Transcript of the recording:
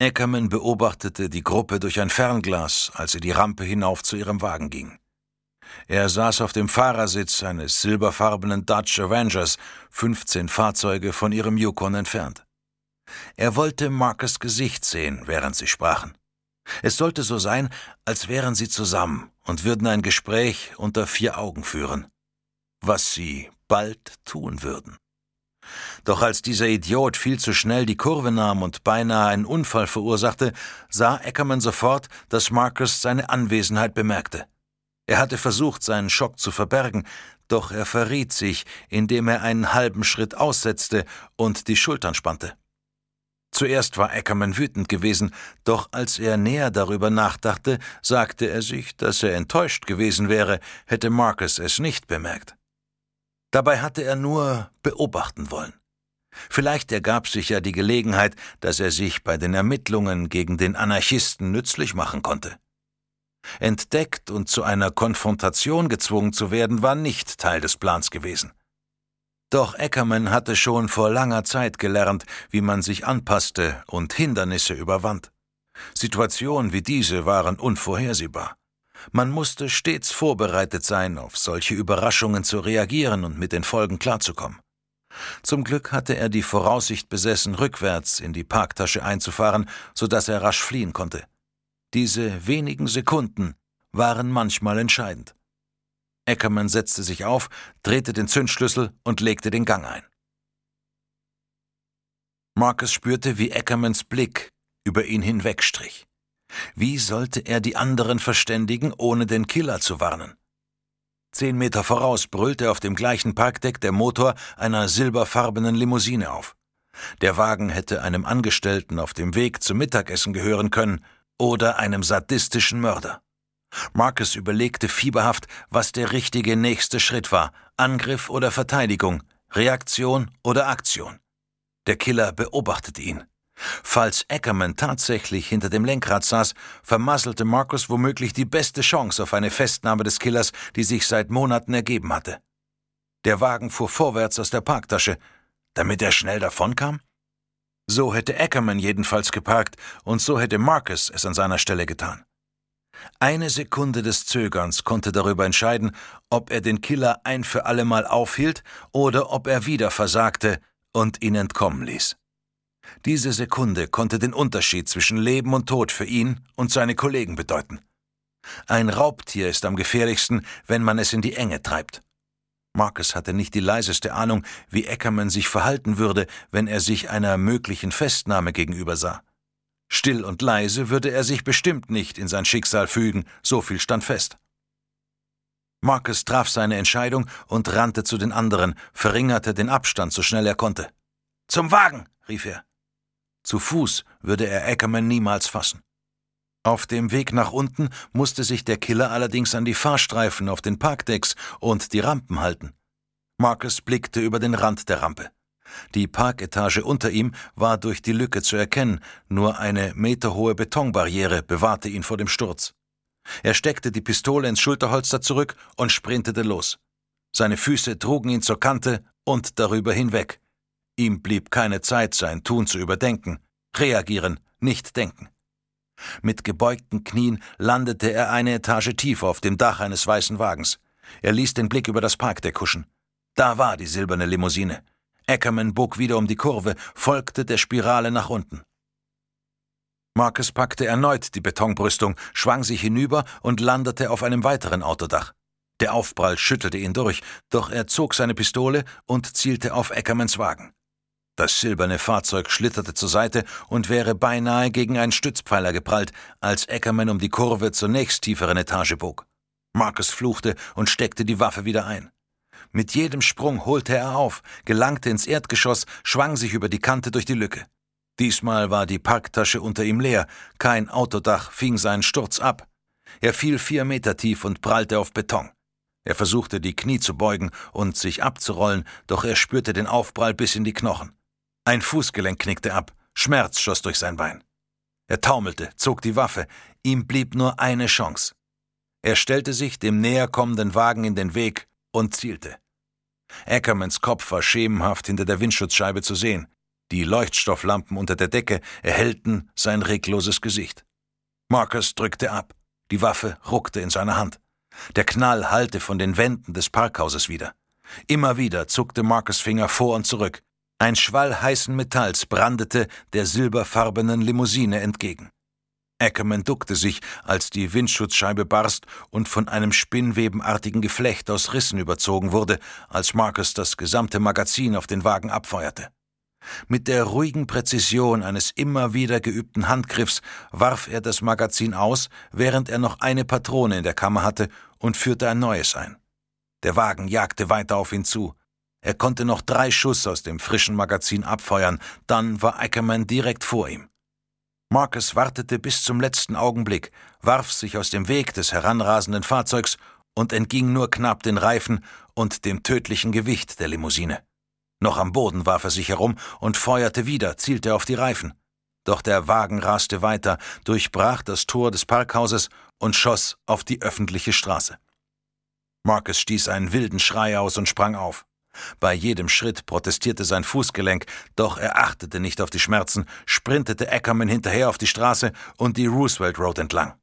Ackerman beobachtete die Gruppe durch ein Fernglas, als sie die Rampe hinauf zu ihrem Wagen ging. Er saß auf dem Fahrersitz eines silberfarbenen Dodge Avengers, 15 Fahrzeuge von ihrem Yukon entfernt. Er wollte Marcus' Gesicht sehen, während sie sprachen. Es sollte so sein, als wären sie zusammen und würden ein Gespräch unter 4 Augen führen, was sie bald tun würden. Doch als dieser Idiot viel zu schnell die Kurve nahm und beinahe einen Unfall verursachte, sah Ackerman sofort, dass Marcus seine Anwesenheit bemerkte. Er hatte versucht, seinen Schock zu verbergen, doch er verriet sich, indem er einen halben Schritt aussetzte und die Schultern spannte. Zuerst war Ackerman wütend gewesen, doch als er näher darüber nachdachte, sagte er sich, dass er enttäuscht gewesen wäre, hätte Marcus es nicht bemerkt. Dabei hatte er nur beobachten wollen. Vielleicht ergab sich ja die Gelegenheit, dass er sich bei den Ermittlungen gegen den Anarchisten nützlich machen konnte. Entdeckt und zu einer Konfrontation gezwungen zu werden, war nicht Teil des Plans gewesen. Doch Ackerman hatte schon vor langer Zeit gelernt, wie man sich anpasste und Hindernisse überwand. Situationen wie diese waren unvorhersehbar. Man musste stets vorbereitet sein, auf solche Überraschungen zu reagieren und mit den Folgen klarzukommen. Zum Glück hatte er die Voraussicht besessen, rückwärts in die Parktasche einzufahren, sodass er rasch fliehen konnte. Diese wenigen Sekunden waren manchmal entscheidend. Ackerman setzte sich auf, drehte den Zündschlüssel und legte den Gang ein. Marcus spürte, wie Ackermans Blick über ihn hinwegstrich. Wie sollte er die anderen verständigen, ohne den Killer zu warnen? 10 Meter voraus brüllte auf dem gleichen Parkdeck der Motor einer silberfarbenen Limousine auf. Der Wagen hätte einem Angestellten auf dem Weg zum Mittagessen gehören können oder einem sadistischen Mörder. Marcus überlegte fieberhaft, was der richtige nächste Schritt war: Angriff oder Verteidigung, Reaktion oder Aktion. Der Killer beobachtete ihn. Falls Ackerman tatsächlich hinter dem Lenkrad saß, vermasselte Marcus womöglich die beste Chance auf eine Festnahme des Killers, die sich seit Monaten ergeben hatte. Der Wagen fuhr vorwärts aus der Parktasche, damit er schnell davonkam? So hätte Ackerman jedenfalls geparkt, und so hätte Marcus es an seiner Stelle getan. Eine Sekunde des Zögerns konnte darüber entscheiden, ob er den Killer ein für allemal aufhielt oder ob er wieder versagte und ihn entkommen ließ. Diese Sekunde konnte den Unterschied zwischen Leben und Tod für ihn und seine Kollegen bedeuten. Ein Raubtier ist am gefährlichsten, wenn man es in die Enge treibt. Marcus hatte nicht die leiseste Ahnung, wie Ackerman sich verhalten würde, wenn er sich einer möglichen Festnahme gegenüber sah. Still und leise würde er sich bestimmt nicht in sein Schicksal fügen, so viel stand fest. Marcus traf seine Entscheidung und rannte zu den anderen, verringerte den Abstand, so schnell er konnte. »Zum Wagen!« rief er. Zu Fuß würde er Ackerman niemals fassen. Auf dem Weg nach unten musste sich der Killer allerdings an die Fahrstreifen auf den Parkdecks und die Rampen halten. Marcus blickte über den Rand der Rampe. Die Parketage unter ihm war durch die Lücke zu erkennen, nur eine meterhohe Betonbarriere bewahrte ihn vor dem Sturz. Er steckte die Pistole ins Schulterholster zurück und sprintete los. Seine Füße trugen ihn zur Kante und darüber hinweg. Ihm blieb keine Zeit, sein Tun zu überdenken. Reagieren, nicht denken. Mit gebeugten Knien landete er eine Etage tiefer auf dem Dach eines weißen Wagens. Er ließ den Blick über das Parkdeck huschen. Da war die silberne Limousine. Ackerman bog wieder um die Kurve, folgte der Spirale nach unten. Marcus packte erneut die Betonbrüstung, schwang sich hinüber und landete auf einem weiteren Autodach. Der Aufprall schüttelte ihn durch, doch er zog seine Pistole und zielte auf Ackermans Wagen. Das silberne Fahrzeug schlitterte zur Seite und wäre beinahe gegen einen Stützpfeiler geprallt, als Ackerman um die Kurve zur nächsttieferen Etage bog. Marcus fluchte und steckte die Waffe wieder ein. Mit jedem Sprung holte er auf, gelangte ins Erdgeschoss, schwang sich über die Kante durch die Lücke. Diesmal war die Parktasche unter ihm leer, kein Autodach fing seinen Sturz ab. Er fiel 4 Meter tief und prallte auf Beton. Er versuchte, die Knie zu beugen und sich abzurollen, doch er spürte den Aufprall bis in die Knochen. Ein Fußgelenk knickte ab, Schmerz schoss durch sein Bein. Er taumelte, zog die Waffe, ihm blieb nur eine Chance. Er stellte sich dem näher kommenden Wagen in den Weg und zielte. Ackermans Kopf war schemenhaft hinter der Windschutzscheibe zu sehen. Die Leuchtstofflampen unter der Decke erhellten sein regloses Gesicht. Marcus drückte ab. Die Waffe ruckte in seiner Hand. Der Knall hallte von den Wänden des Parkhauses wieder. Immer wieder zuckte Marcus' Finger vor und zurück. Ein Schwall heißen Metalls brandete der silberfarbenen Limousine entgegen. Ackerman duckte sich, als die Windschutzscheibe barst und von einem spinnwebenartigen Geflecht aus Rissen überzogen wurde, als Marcus das gesamte Magazin auf den Wagen abfeuerte. Mit der ruhigen Präzision eines immer wieder geübten Handgriffs warf er das Magazin aus, während er noch eine Patrone in der Kammer hatte, und führte ein neues ein. Der Wagen jagte weiter auf ihn zu. Er konnte noch 3 Schuss aus dem frischen Magazin abfeuern, dann war Ackerman direkt vor ihm. Marcus wartete bis zum letzten Augenblick, warf sich aus dem Weg des heranrasenden Fahrzeugs und entging nur knapp den Reifen und dem tödlichen Gewicht der Limousine. Noch am Boden warf er sich herum und feuerte wieder, zielte auf die Reifen. Doch der Wagen raste weiter, durchbrach das Tor des Parkhauses und schoss auf die öffentliche Straße. Marcus stieß einen wilden Schrei aus und sprang auf. Bei jedem Schritt protestierte sein Fußgelenk, doch er achtete nicht auf die Schmerzen, sprintete Ackerman hinterher auf die Straße und die Roosevelt Road entlang.